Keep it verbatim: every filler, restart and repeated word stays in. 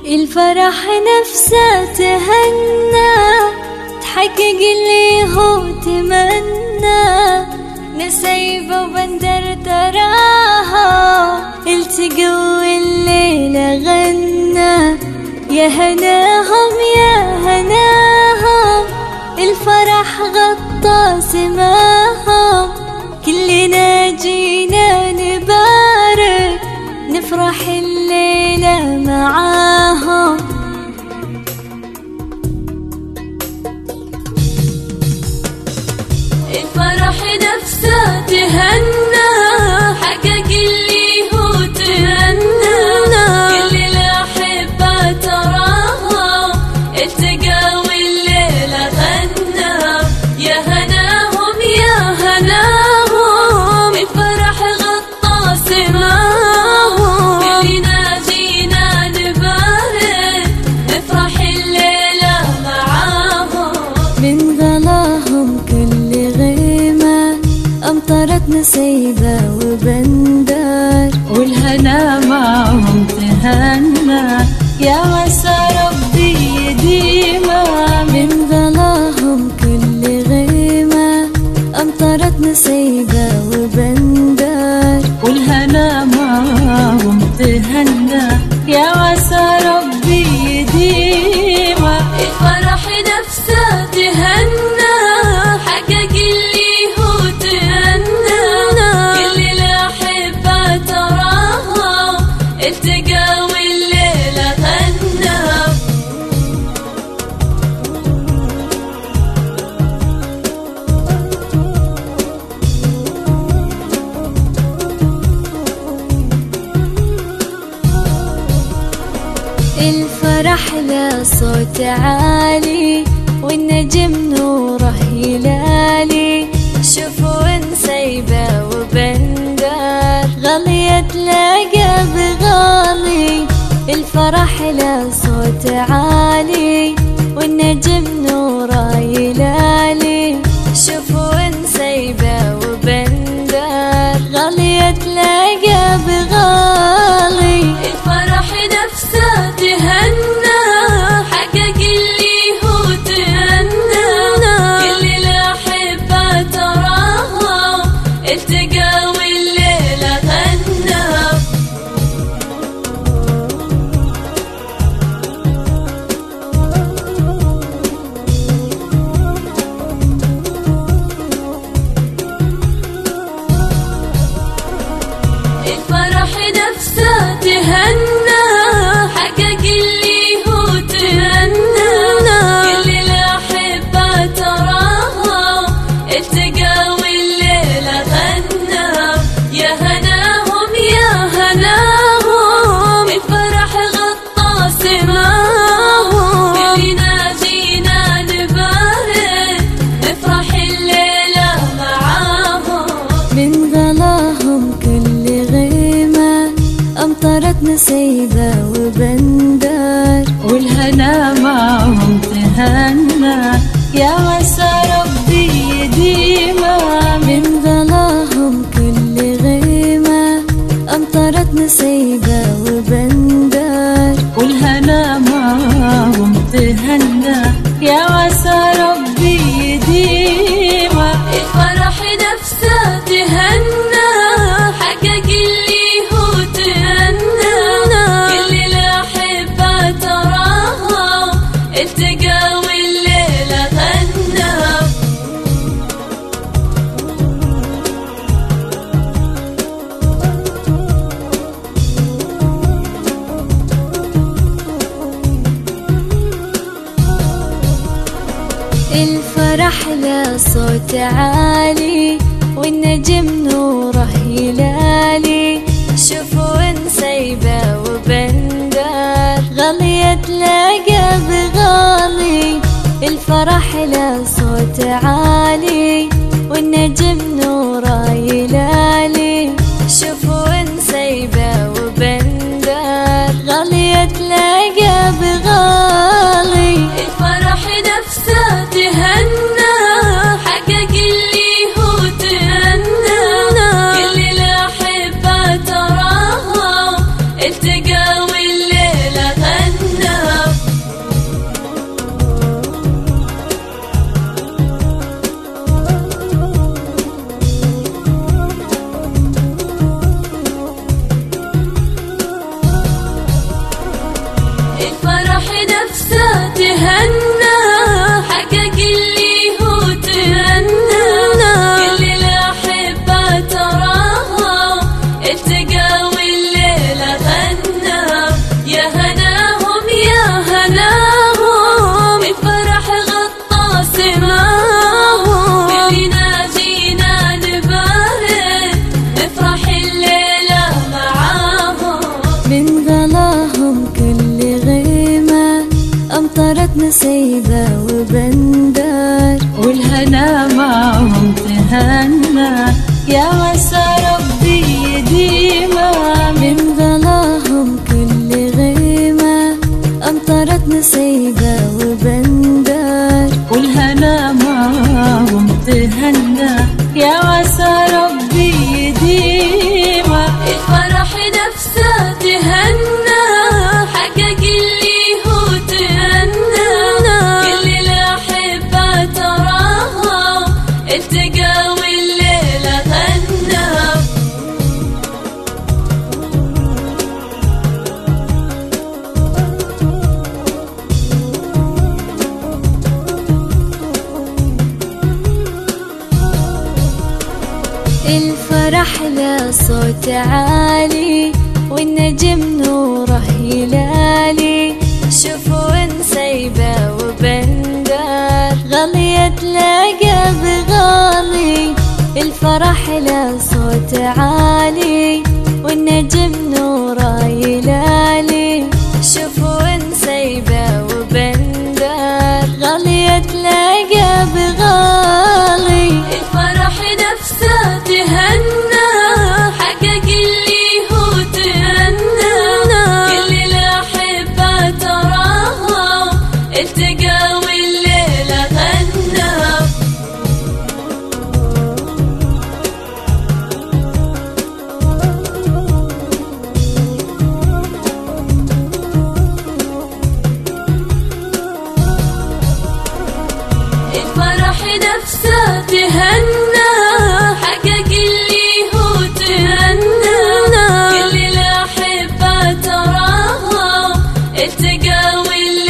الفرح نفسه تهنى، تحقق اللي هو تمنى، نسيبة وبندر تراها التقوا الليلة غنى. يا هناهم يا هناهم، الفرح غطى سماهم، كلنا جينا نبارك نفرح الليلة معاهم. الفرح نفسه تهنى، حقق اللي هو تمنى، كل الأحبة تراها التقى والليلة غنى. يا هناهم يا هناهم، الفرح غطى سماهم، كلنا جينا نبارك نفرح الليلة معاهم. من غلاهم كل غيمة أمطرت نسيبة وبندر، والهنا معهم تهنى، يا عسى ربي يديمه. من غلاهم كل غيمة أمطرت نسيبة وبندر، والهنا معهم تهنى، يا عسى ربي يديمه. الفرح نفسه تهنى، حقق اللي هو تمنى، كل الأحبة تراها التقى والليلة غنى. الفرح له صوت عالي، والنجم نوره هلالي، شوفوا نسيبة وبندر، غليت لقب غالي. الفرح له صوت عالي، والنجم نوره هلالي، شوفوا نسيبة وبندر، غليت لقب غالي. الفرح نفسه تهنى، حقق اللي هو تمنى، كل الأحبة تراها التقى والليلة غنى. الفرح نفسه تهنى، حقق اللي هو تمنى، كل الأحبة تراها التقى والليلة غنى. يا هناهم يا هناهم، الفرح غطى سماهم، كلنا جينا نبارك نفرح الليلة معاهم. من غلاهم كل غيمة أمطرت نسيبة وبندر، والهنا معهم تهنى، يا عسى ربي يديمه. من غلاهم كل غيمة أمطرت نسيبة وبندر، والهنا معهم تهنى، يا عسى ربي يديمه. الفرح نفسه تهنى، حقق اللي هو تمنى، كل الأحبة تراها التقى والليلة غنى. الفرح له صوت عالي، والنجم نوره هلالي، شوفوا نسيبة وبندر، غليت لقب غالي. الفرح له صوت عالي، والنجم نوره هلالي، شوفوا نسيبة وبندر، غليت لقب غالي. الفرح نفسه تهنى، حقق اللي هو تمنى، كل الأحبة تراها التقى والليلة غنى. وبندر، والهنا معهم تهنى يا عسى ربي يديما. من ظلاهم كل غيمة أمطرت نسيبة وبندر، والهنا معهم تهنى يا عسى ربي يديما. الفرح نفسه تهنى حقق اللي هو تهنى، كل الأحبة تراها التقى والليلة غنى. الفرح له صوت عالي والنجم نوره هلالي، شوفوا نسيبة وبندر غالية تلاقى بغالي. الفرح له صوت عالي والنجم نوره هلالي، شوفوا نسيبة وبندر غالية تلاقى بغالي. الفرح نفسه تهنى حقق اللي هو تهنى، كل الأحبة تراها التقى والليلة غنى. الفرح نفسه تهنى حقق اللي هو تهنى، كل الأحبة تراها التقى والليلة